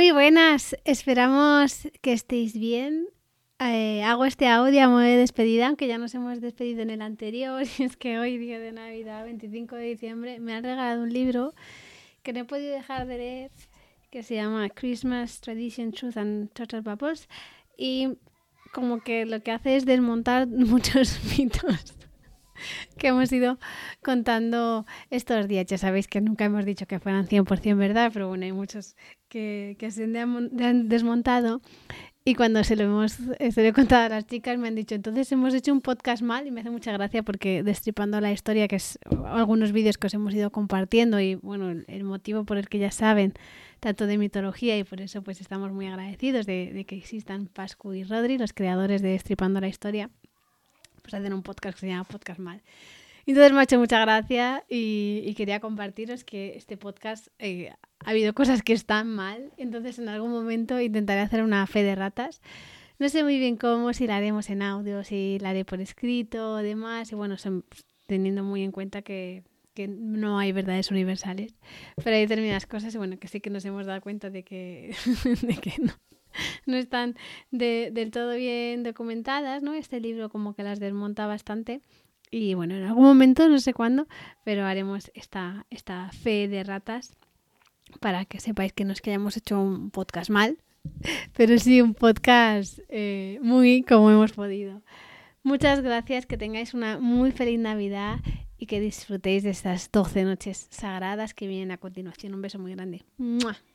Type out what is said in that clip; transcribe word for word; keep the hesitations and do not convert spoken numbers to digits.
Muy buenas, esperamos que estéis bien. Eh, hago este audio a modo de despedida, aunque ya nos hemos despedido en el anterior. Y es que hoy, día de Navidad, veinticinco de diciembre, me han regalado un libro que no he podido dejar de leer, que se llama Christmas Tradition, Truth and Total Bubbles. Y como que lo que hace es desmontar muchos mitos que hemos ido contando estos días. Ya sabéis que nunca hemos dicho que fueran cien por ciento verdad, pero bueno, hay muchos que, que se han desmontado. Y cuando se lo hemos se lo he contado a las chicas me han dicho, entonces hemos hecho un podcast mal, y me hace mucha gracia porque Destripando la Historia, que es algunos vídeos que os hemos ido compartiendo y bueno, el, el motivo por el que ya saben tanto de mitología, y por eso pues estamos muy agradecidos de, de que existan Pascu y Rodri, los creadores de Destripando la Historia, pues hacen un podcast que se llama Podcast Mal. Entonces me ha hecho mucha gracia y, y quería compartiros que este podcast eh, ha habido cosas que están mal, entonces en algún momento intentaré hacer una fe de ratas. No sé muy bien cómo, si la haremos en audio, si la haré por escrito o demás, y bueno, son, teniendo muy en cuenta que, que no hay verdades universales, pero hay determinadas cosas y bueno, que sí que nos hemos dado cuenta de que, de que no. no están de, del todo bien documentadas, ¿no? Este libro como que las desmonta bastante. Y bueno, en algún momento, no sé cuándo, pero haremos esta, esta fe de ratas para que sepáis que no es que hayamos hecho un podcast mal, pero sí un podcast eh, muy como hemos podido. Muchas gracias, que tengáis una muy feliz Navidad y que disfrutéis de estas doce noches sagradas que vienen a continuación. Un beso muy grande. ¡Mua!